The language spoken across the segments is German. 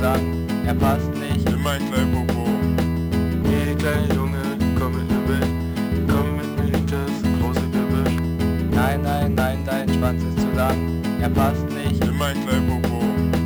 lang, er passt nicht in mein Kleinpopo. Hey, kleiner Junge, komm mit mir mit, komm mit mir in das große Gebüsch. Nein, nein, nein, dein Schwanz ist zu lang, er passt nicht In mein Kleinpopo.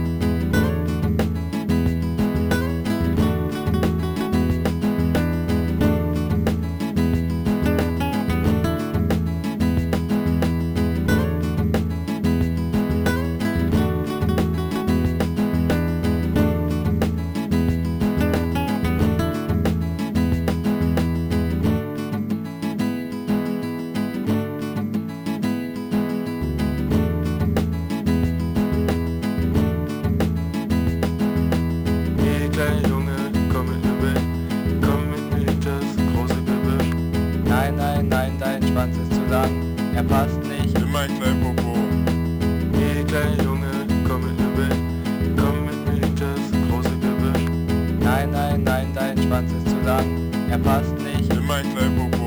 Hey, kleiner Junge, komm mit mir mit, komm mit mir in das große Gebüsch. Nein, nein, nein, dein Schwanz ist zu lang, er passt nicht In mein Kleinpopo. Hey, kleiner Junge, komm mit mir mit, komm mit mir in das große Gebüsch. Nein, nein, nein, dein Schwanz ist zu lang, er passt nicht In mein Kleinpopo.